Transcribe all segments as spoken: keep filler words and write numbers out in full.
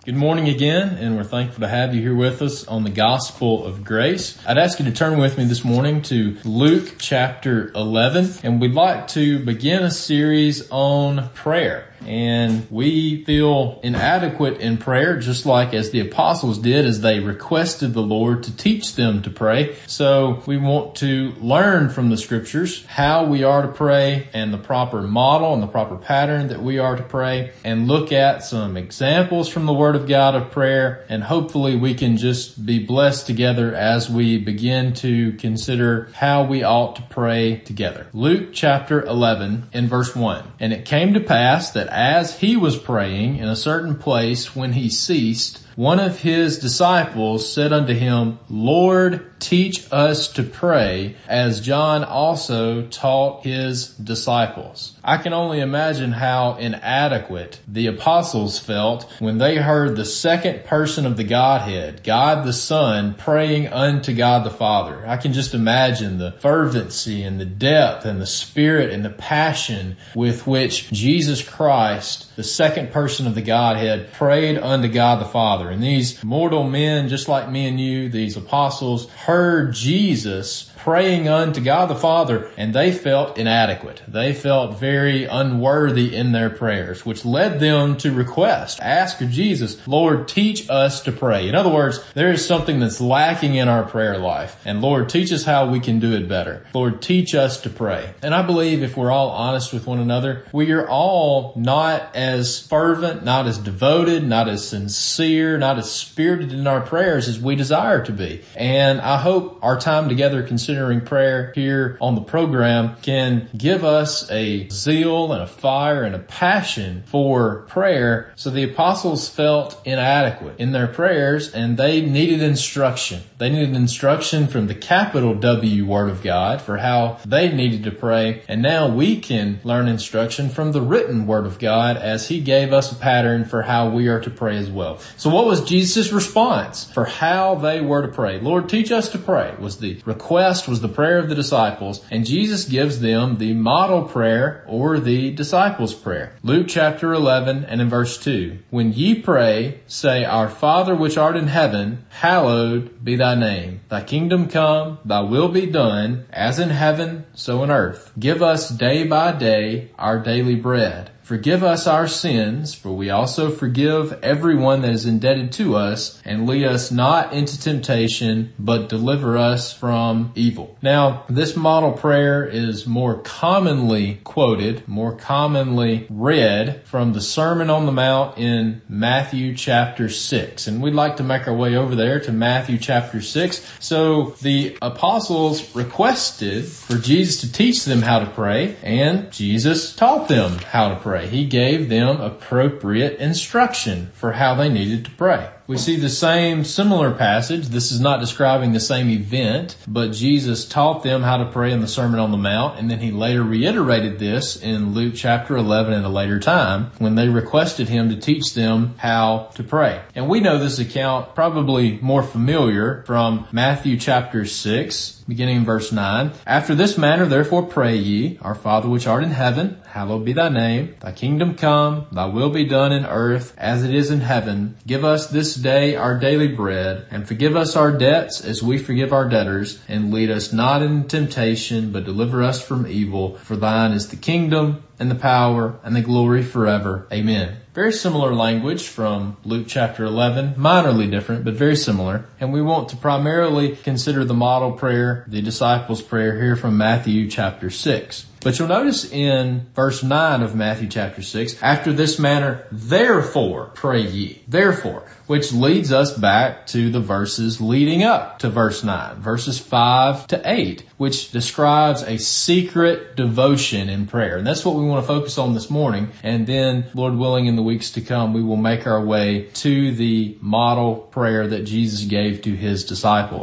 Good morning again, and we're thankful to have you here with us on the Gospel of Grace. I'd ask you to turn with me this morning to Luke chapter eleven, and we'd like to begin a series on prayer. And we feel inadequate in prayer, just like as the apostles did as they requested the Lord to teach them to pray. So we want to learn from the scriptures how we are to pray and the proper model and the proper pattern that we are to pray, and look at some examples from the Word of God of prayer, and hopefully we can just be blessed together as we begin to consider how we ought to pray together. Luke chapter eleven and verse one. And it came to pass that as he was praying in a certain place, when he ceased, one of his disciples said unto him, Lord, teach us to pray, as John also taught his disciples. I can only imagine how inadequate the apostles felt when they heard the second person of the Godhead, God the Son, praying unto God the Father. I can just imagine the fervency and the depth and the spirit and the passion with which Jesus Christ, the second person of the Godhead, prayed unto God the Father. And these mortal men, just like me and you, these apostles, heard Jesus praying unto God the Father, and they felt inadequate. They felt very unworthy in their prayers, which led them to request, ask of Jesus, Lord, teach us to pray. In other words, there is something that's lacking in our prayer life, and Lord, teach us how we can do it better. Lord, teach us to pray. And I believe if we're all honest with one another, we are all not as fervent, not as devoted, not as sincere, not as spirited in our prayers as we desire to be. And I hope our time together considering prayer here on the program can give us a zeal and a fire and a passion for prayer. So the apostles felt inadequate in their prayers, and they needed instruction. They needed instruction from the capital W Word of God for how they needed to pray. And now we can learn instruction from the written Word of God as He gave us a pattern for how we are to pray as well. So what was Jesus' response for how they were to pray? Lord, teach us to pray was the request, was the prayer of the disciples, and Jesus gives them the model prayer or the disciples' prayer. Luke chapter eleven and in verse two. When ye pray, say, Our Father which art in heaven, hallowed be thy name. Thy kingdom come, thy will be done, as in heaven, so in earth. Give us day by day our daily bread. Forgive us our sins, for we also forgive everyone that is indebted to us, and lead us not into temptation, but deliver us from evil. Now, this model prayer is more commonly quoted, more commonly read from the Sermon on the Mount in Matthew chapter six. And we'd like to make our way over there to Matthew chapter six. So the apostles requested for Jesus to teach them how to pray, and Jesus taught them how to pray. He gave them appropriate instruction for how they needed to pray. We see the same similar passage. This is not describing the same event, but Jesus taught them how to pray in the Sermon on the Mount, and then He later reiterated this in Luke chapter eleven at a later time when they requested Him to teach them how to pray. And we know this account probably more familiar from Matthew chapter six, beginning in verse nine. After this manner therefore pray ye, Our Father which art in heaven, hallowed be thy name. Thy kingdom come, thy will be done in earth as it is in heaven. Give us this day our daily bread, and forgive us our debts as we forgive our debtors, and lead us not into temptation, but deliver us from evil. For thine is the kingdom, and the power, and the glory forever. Amen. Very similar language from Luke chapter eleven, minorly different, but very similar. And we want to primarily consider the model prayer, the disciples' prayer here from Matthew chapter six. But you'll notice in verse nine of Matthew chapter six, after this manner, therefore pray ye. Therefore, which leads us back to the verses leading up to verse nine, verses five to eight, which describes a secret devotion in prayer. And that's what we want to focus on this morning. And then, Lord willing, in the weeks to come, we will make our way to the model prayer that Jesus gave to His disciples.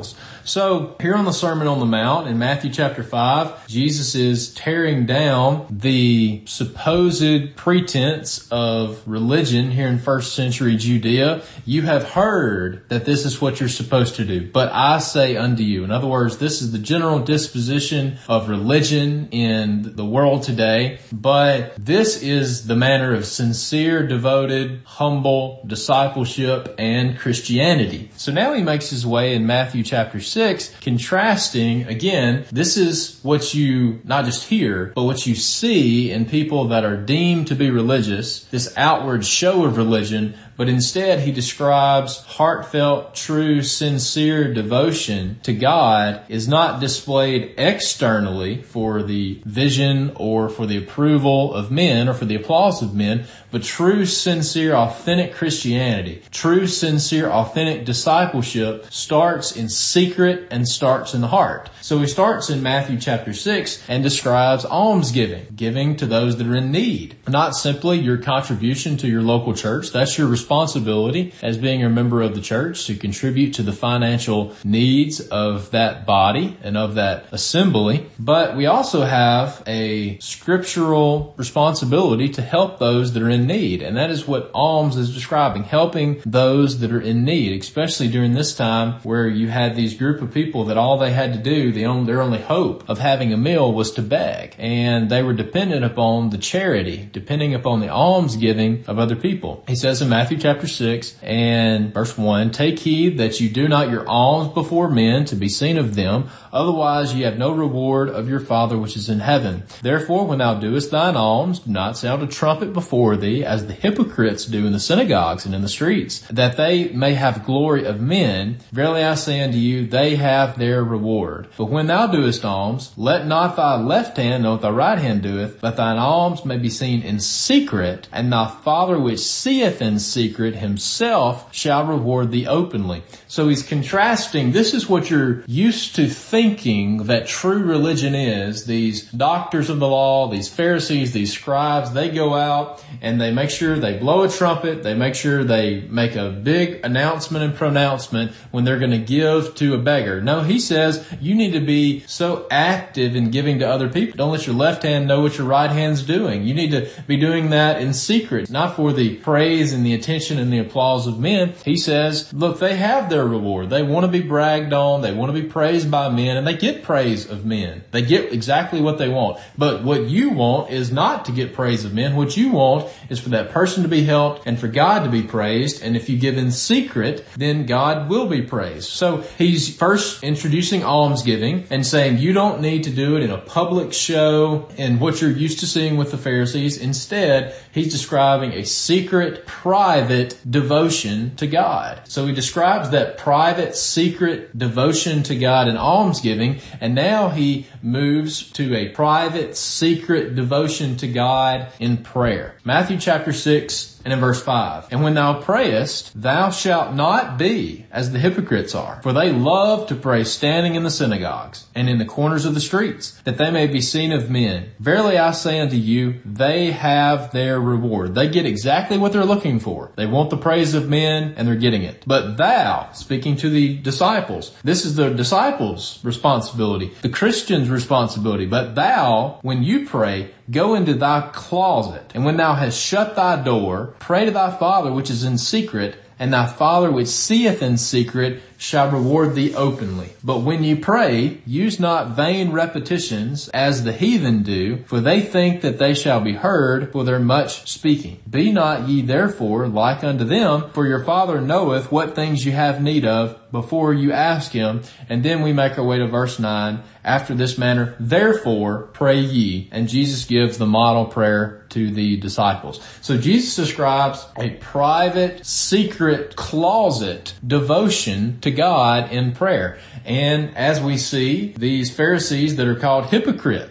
So here on the Sermon on the Mount in Matthew chapter five, Jesus is tearing down the supposed pretense of religion here in first century Judea. You have heard that this is what you're supposed to do, but I say unto you. In other words, this is the general disposition of religion in the world today, but this is the manner of sincere, devoted, humble discipleship and Christianity. So now he makes his way in Matthew chapter six, contrasting, again, this is what you not just hear, but what you see in people that are deemed to be religious, this outward show of religion, but instead he describes heartfelt, true, sincere devotion to God is not displayed externally for the vision or for the approval of men or for the applause of men, but true, sincere, authentic Christianity, true, sincere, authentic discipleship starts in secret and starts in the heart. So he starts in Matthew chapter six and describes almsgiving, giving to those that are in need. Not simply your contribution to your local church. That's your responsibility as being a member of the church to contribute to the financial needs of that body and of that assembly. But we also have a scriptural responsibility to help those that are in need. And that is what alms is describing, helping those that are in need, especially during this time where you had these group of people that all they had to do, the only, their only hope of having a meal was to beg. And they were dependent upon the charity, depending upon the almsgiving of other people. He says in Matthew chapter six and verse one, take heed that you do not your alms before men to be seen of them, otherwise ye have no reward of your Father which is in heaven. Therefore, when thou doest thine alms, do not sound a trumpet before thee, as the hypocrites do in the synagogues and in the streets, that they may have glory of men. Verily I say unto you, they have their reward. But when thou doest alms, let not thy left hand know what thy right hand doeth, but thine alms may be seen in secret, and thy Father which seeth in secret himself shall reward thee openly. So he's contrasting, this is what you're used to thinking that true religion is. These doctors of the law, these Pharisees, these scribes, they go out and they make sure they blow a trumpet. They make sure they make a big announcement and pronouncement when they're going to give to a beggar. No, he says you need to be so active in giving to other people. Don't let your left hand know what your right hand's doing. You need to be doing that in secret, not for the praise and the attention and the applause of men. He says, look, they have their reward. They want to be bragged on. They want to be praised by men, and they get praise of men. They get exactly what they want. But what you want is not to get praise of men. What you want is for that person to be helped and for God to be praised. And if you give in secret, then God will be praised. So he's first introducing almsgiving and saying you don't need to do it in a public show and what you're used to seeing with the Pharisees. Instead, he's describing a secret, private devotion to God. So he describes that private, secret devotion to God in almsgiving, and now he moves to a private, secret devotion to God in prayer. Matthew chapter six and in verse five, and when thou prayest, thou shalt not be as the hypocrites are, for they love to pray standing in the synagogues and in the corners of the streets, that they may be seen of men. Verily I say unto you, they have their reward. They get exactly what they're looking for. They want the praise of men, and they're getting it. But thou, speaking to the disciples, this is the disciples' responsibility, the Christian's responsibility. But thou, when you pray, go into thy closet, and when thou hast shut thy door, pray to thy Father which is in secret, and thy Father which seeth in secret shall reward thee openly. But when you pray, use not vain repetitions as the heathen do, for they think that they shall be heard for their much speaking. Be not ye therefore like unto them, for your Father knoweth what things you have need of before you ask him. And then we make our way to verse nine. After this manner, therefore pray ye. And Jesus gives the model prayer to the disciples. So Jesus describes a private, secret, closet devotion to God in prayer. And as we see, these Pharisees that are called hypocrites,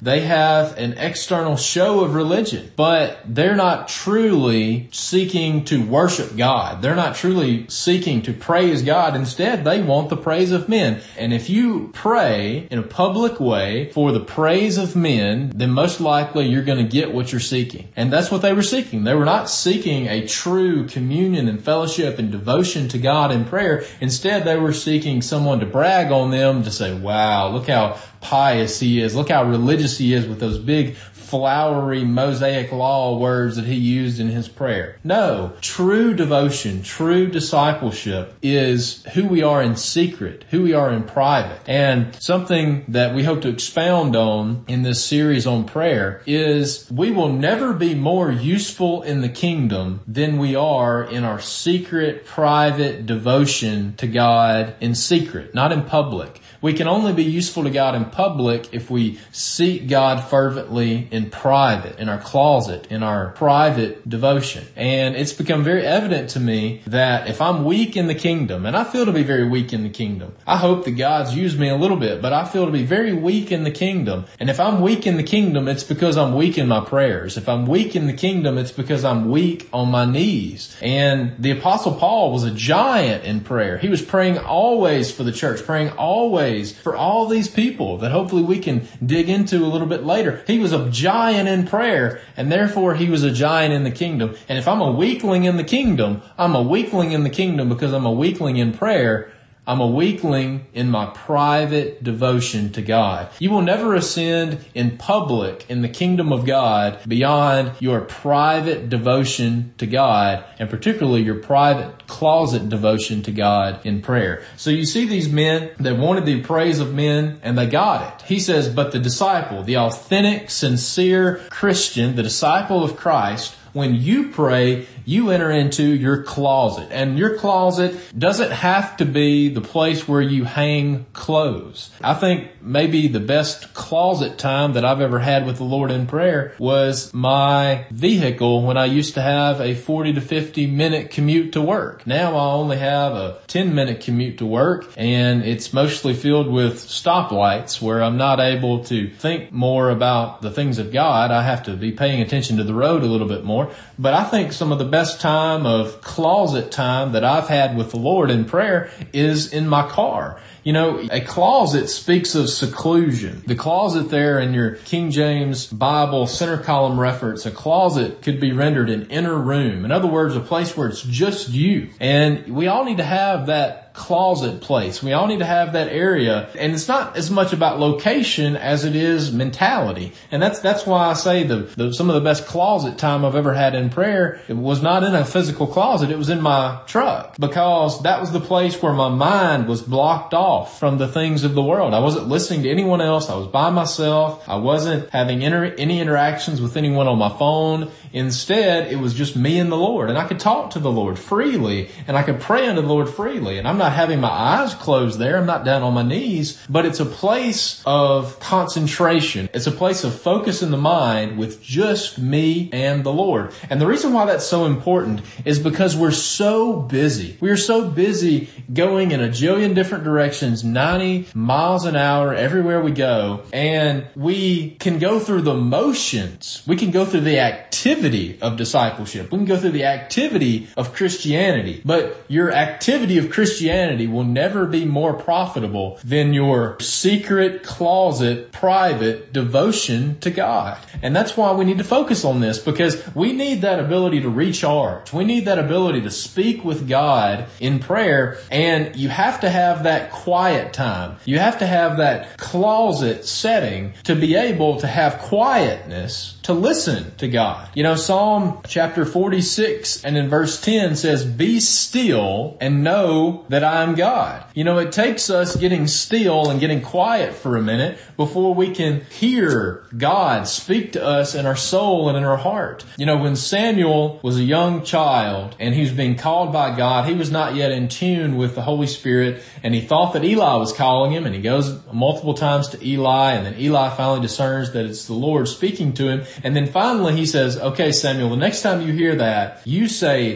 They have an external show of religion, but they're not truly seeking to worship God. They're not truly seeking to praise God. Instead, they want the praise of men. And if you pray in a public way for the praise of men, then most likely you're going to get what you're seeking. And that's what they were seeking. They were not seeking a true communion and fellowship and devotion to God in prayer. Instead, they were seeking someone to brag on them, to say, wow, look how pious he is. Look how religious he is with those big flowery Mosaic law words that he used in his prayer. No, true devotion, true discipleship is who we are in secret, who we are in private. And something that we hope to expound on in this series on prayer is we will never be more useful in the kingdom than we are in our secret, private devotion to God in secret, not in public. We can only be useful to God in public if we seek God fervently in private, in our closet, in our private devotion. And it's become very evident to me that if I'm weak in the kingdom, and I feel to be very weak in the kingdom, I hope that God's used me a little bit, but I feel to be very weak in the kingdom. And if I'm weak in the kingdom, it's because I'm weak in my prayers. If I'm weak in the kingdom, it's because I'm weak on my knees. And the Apostle Paul was a giant in prayer. He was praying always for the church, praying always for all these people that hopefully we can dig into a little bit later. He was a giant in prayer, and therefore he was a giant in the kingdom. And if I'm a weakling in the kingdom, I'm a weakling in the kingdom because I'm a weakling in prayer. I'm a weakling in my private devotion to God. You will never ascend in public in the kingdom of God beyond your private devotion to God, and particularly your private closet devotion to God in prayer. So you see these men that wanted the praise of men, and they got it. He says, but the disciple, the authentic, sincere Christian, the disciple of Christ, when you pray, you enter into your closet. And your closet doesn't have to be the place where you hang clothes. I think maybe the best closet time that I've ever had with the Lord in prayer was my vehicle when I used to have a forty to fifty minute commute to work. Now I only have a ten minute commute to work, and it's mostly filled with stoplights where I'm not able to think more about the things of God. I have to be paying attention to the road a little bit more. But I think some of the best time of closet time that I've had with the Lord in prayer is in my car. You know, a closet speaks of seclusion. The closet there in your King James Bible center column reference, a closet could be rendered an inner room. In other words, a place where it's just you. And we all need to have that closet place. We all need to have that area. And it's not as much about location as it is mentality. And that's that's why I say the, the some of the best closet time I've ever had in prayer, it was not in a physical closet. It was in my truck, because that was the place where my mind was blocked off from the things of the world. I wasn't listening to anyone else. I was by myself. I wasn't having inter- any interactions with anyone on my phone. Instead, it was just me and the Lord. And I could talk to the Lord freely, and I could pray unto the Lord freely. And I'm not having my eyes closed there. I'm not down on my knees, but it's a place of concentration. It's a place of focus in the mind with just me and the Lord. And the reason why that's so important is because we're so busy. We are so busy going in a jillion different directions, ninety miles an hour everywhere we go. And we can go through the motions. We can go through the activity of discipleship. We can go through the activity of Christianity. But your activity of Christianity will never be more profitable than your secret, closet, private devotion to God. And that's why we need to focus on this, because we need that ability to recharge. We need that ability to speak with God in prayer. And you have to have that quiet time. You have to have that closet setting to be able to have quietness to listen to God. You know, Psalm chapter forty-six and in verse ten says, be still and know that I am God. You know, it takes us getting still and getting quiet for a minute before we can hear God speak to us in our soul and in our heart. You know, when Samuel was a young child and he was being called by God, he was not yet in tune with the Holy Spirit, and he thought that Eli was calling him, and he goes multiple times to Eli, and then Eli finally discerns that it's the Lord speaking to him. And then finally he says, okay, Samuel, the next time you hear that, you say,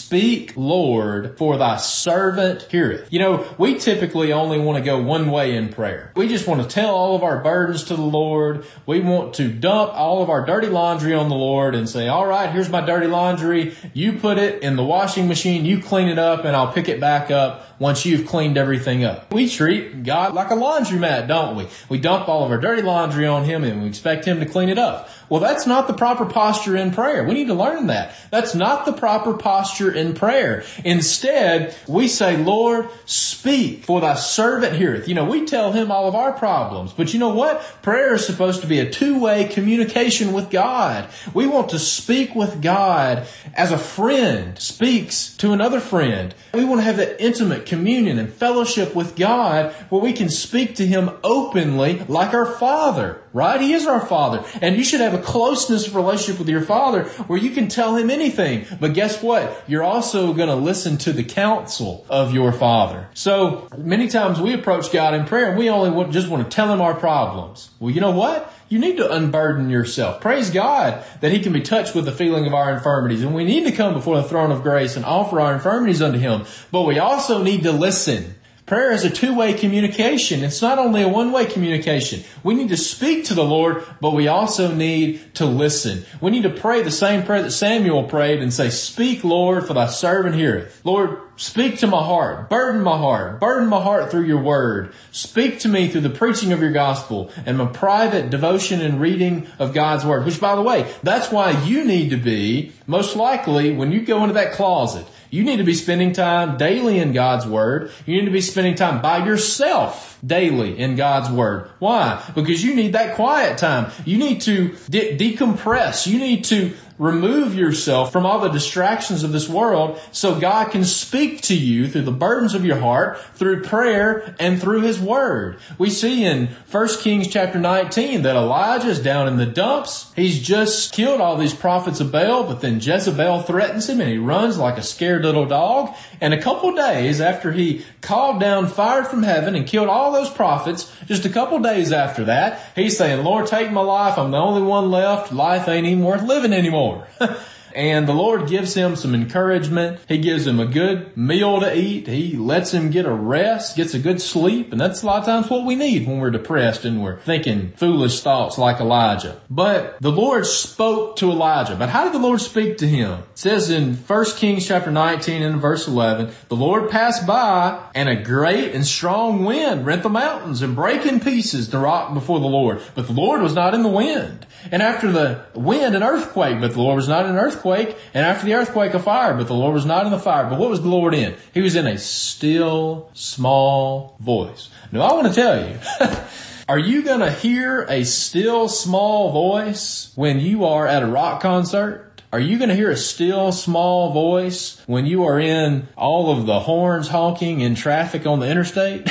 Speak, Lord, for thy servant heareth. You know, we typically only want to go one way in prayer. We just want to tell all of our burdens to the Lord. We want to dump all of our dirty laundry on the Lord and say, all right, here's my dirty laundry. You put it in the washing machine, you clean it up, and I'll pick it back up once you've cleaned everything up. We treat God like a laundromat, don't we? We dump all of our dirty laundry on Him and we expect Him to clean it up. Well, that's not the proper posture in prayer. We need to learn that. That's not the proper posture in prayer. Instead, we say, Lord, speak, for thy servant heareth. You know, we tell Him all of our problems. But you know what? Prayer is supposed to be a two-way communication with God. We want to speak with God as a friend speaks to another friend. We want to have that intimate communion and fellowship with God where we can speak to Him openly like our Father, right? He is our Father. And you should have a closeness of relationship with your Father where you can tell Him anything. But guess what? You're also going to listen to the counsel of your Father. So many times we approach God in prayer and we only want, just want to tell Him our problems. Well, you know what? You need to unburden yourself. Praise God that He can be touched with the feeling of our infirmities. And we need to come before the throne of grace and offer our infirmities unto Him. But we also need to listen. Prayer is a two-way communication. It's not only a one-way communication. We need to speak to the Lord, but we also need to listen. We need to pray the same prayer that Samuel prayed and say, speak, Lord, for thy servant heareth. Lord, speak to my heart. Burden my heart. Burden my heart through your word. Speak to me through the preaching of your gospel and my private devotion and reading of God's word. Which, by the way, that's why you need to be, most likely, when you go into that closet, you need to be spending time daily in God's Word. You need to be spending time by yourself daily in God's Word. Why? Because you need that quiet time. You need to de- decompress. You need to remove yourself from all the distractions of this world so God can speak to you through the burdens of your heart, through prayer, and through His Word. We see in First Kings chapter nineteen that Elijah is down in the dumps. He's just killed all these prophets of Baal, but then Jezebel threatens him and he runs like a scared little dog. And a couple days after he called down fire from heaven and killed all those prophets, just a couple days after that, he's saying, Lord, take my life. I'm the only one left. Life ain't even worth living anymore. And the Lord gives him some encouragement. He gives him a good meal to eat. He lets him get a rest, gets a good sleep. And that's a lot of times what we need when we're depressed and we're thinking foolish thoughts like Elijah. But the Lord spoke to Elijah. But how did the Lord speak to him? It says in First Kings chapter nineteen and verse eleven, the Lord passed by and a great and strong wind rent the mountains and brake in pieces the rock before the Lord. But the Lord was not in the wind. And after the wind, an earthquake, but the Lord was not in an earthquake. And after the earthquake, a fire, but the Lord was not in the fire. But what was the Lord in? He was in a still, small voice. Now, I want to tell you, are you going to hear a still, small voice when you are at a rock concert? Are you going to hear a still, small voice when you are in all of the horns honking in traffic on the interstate?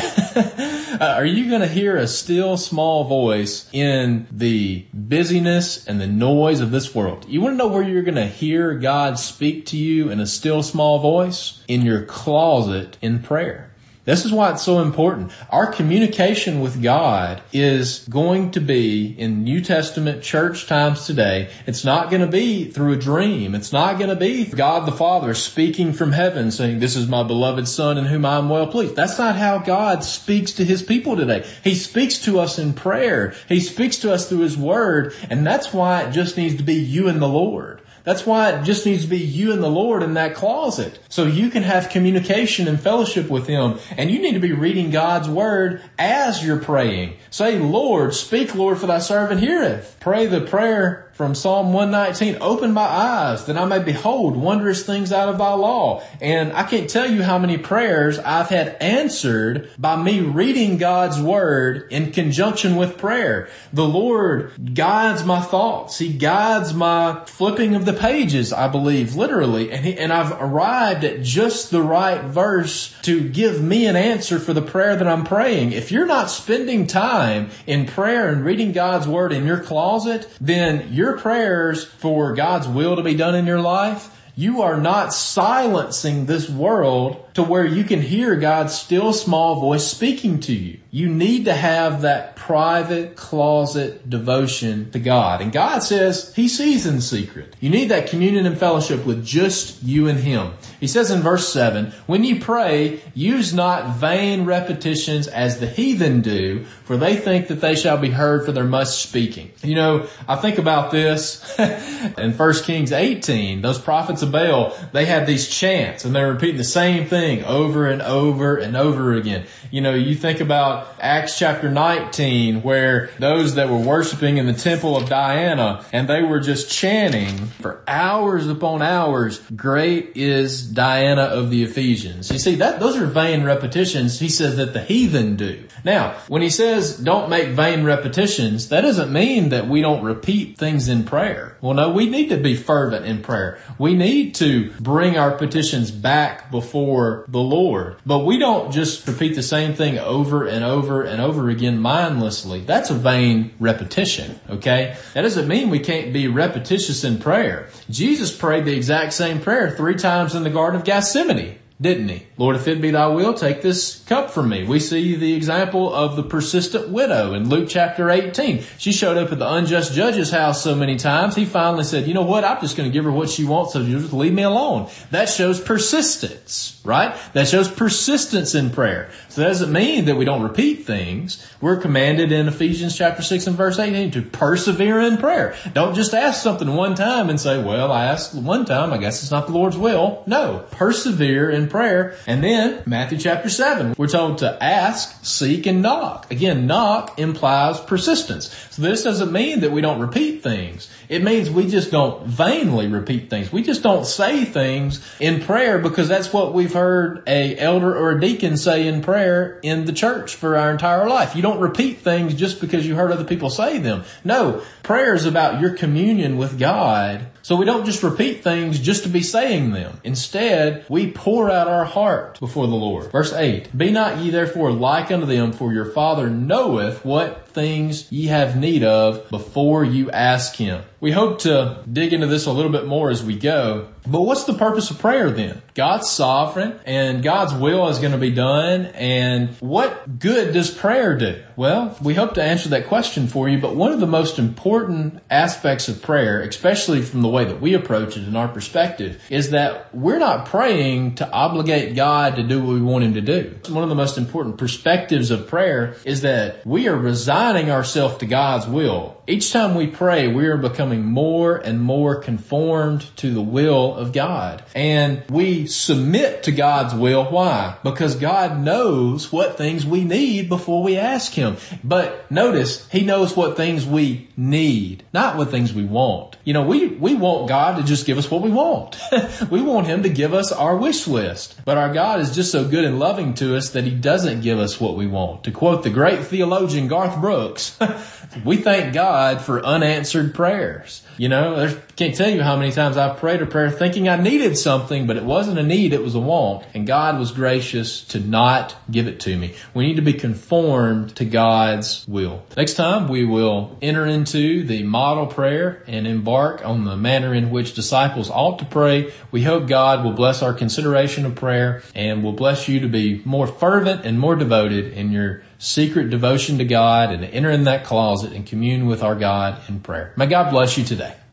uh, are you going to hear a still, small voice in the busyness and the noise of this world? You want to know where you're going to hear God speak to you in a still, small voice? In your closet in prayer. This is why it's so important. Our communication with God is going to be, in New Testament church times today, it's not going to be through a dream. It's not going to be God the Father speaking from heaven saying, this is my beloved Son in whom I am well pleased. That's not how God speaks to His people today. He speaks to us in prayer. He speaks to us through His Word. And that's why it just needs to be you and the Lord. That's why it just needs to be you and the Lord in that closet. So you can have communication and fellowship with Him. And you need to be reading God's Word as you're praying. Say, Lord, speak, Lord, for thy servant heareth. Pray the prayer from Psalm one nineteen, open my eyes that I may behold wondrous things out of thy law. And I can't tell you how many prayers I've had answered by me reading God's Word in conjunction with prayer. The Lord guides my thoughts. He guides my flipping of the pages, I believe, literally. And, he, and I've arrived at just the right verse to give me an answer for the prayer that I'm praying. If you're not spending time in prayer and reading God's Word in your closet, then you're Your prayers for God's will to be done in your life, you are not silencing this world to where you can hear God's still small voice speaking to you. You need to have that private closet devotion to God. And God says He sees in secret. You need that communion and fellowship with just you and Him. He says in verse seven, when you pray, use not vain repetitions as the heathen do, for they think that they shall be heard for their much speaking. You know, I think about this in First Kings eighteen. Those prophets of Baal, they had these chants and they were repeating the same thing over and over and over again. You know, you think about Acts chapter nineteen, where those that were worshiping in the temple of Diana, and they were just chanting for hours upon hours, great is Diana of the Ephesians. You see, that those are vain repetitions, he says, that the heathen do. Now, when he says don't make vain repetitions, that doesn't mean that we don't repeat things in prayer. Well, no, we need to be fervent in prayer. We need to bring our petitions back before the Lord. But we don't just repeat the same thing over and over and over again mindlessly. That's a vain repetition, okay? That doesn't mean we can't be repetitious in prayer. Jesus prayed the exact same prayer three times in the Garden of Gethsemane, didn't he? Lord, if it be thy will, take this cup from me. We see the example of the persistent widow in Luke chapter eighteen. She showed up at the unjust judge's house so many times, he finally said, you know what? I'm just going to give her what she wants, so you just leave me alone. That shows persistence, right? That shows persistence in prayer. So that doesn't mean that we don't repeat things. We're commanded in Ephesians chapter six and verse eighteen to persevere in prayer. Don't just ask something one time and say, well, I asked one time, I guess it's not the Lord's will. No, persevere in prayer. And then Matthew chapter seven, we're told to ask, seek, and knock. Again, knock implies persistence. So this doesn't mean that we don't repeat things. It means we just don't vainly repeat things. We just don't say things in prayer because that's what we've heard a elder or a deacon say in prayer in the church for our entire life. You don't repeat things just because you heard other people say them. No, prayer is about your communion with God. So we don't just repeat things just to be saying them. Instead, we pour out our heart before the Lord. Verse eight, be not ye therefore like unto them, for your Father knoweth what things ye have need of before you ask Him. We hope to dig into this a little bit more as we go. But what's the purpose of prayer then? God's sovereign and God's will is going to be done. And what good does prayer do? Well, we hope to answer that question for you. But one of the most important aspects of prayer, especially from the way that we approach it in our perspective, is that we're not praying to obligate God to do what we want Him to do. One of the most important perspectives of prayer is that we are resigning ourselves to God's will. Each time we pray, we are becoming more and more conformed to the will of God. And we submit to God's will. Why? Because God knows what things we need before we ask Him. But notice, He knows what things we need, not what things we want. You know, we, we want God to just give us what we want. We want Him to give us our wish list. But our God is just so good and loving to us that He doesn't give us what we want. To quote the great theologian Garth Brooks, we thank God for unanswered prayers. You know, I can't tell you how many times I've prayed a prayer thinking I needed something, but it wasn't a need, it was a want. And God was gracious to not give it to me. We need to be conformed to God's will. Next time we will enter into the model prayer and embark on the manner in which disciples ought to pray. We hope God will bless our consideration of prayer and will bless you to be more fervent and more devoted in your secret devotion to God and enter in that closet and commune with our God in prayer. May God bless you today.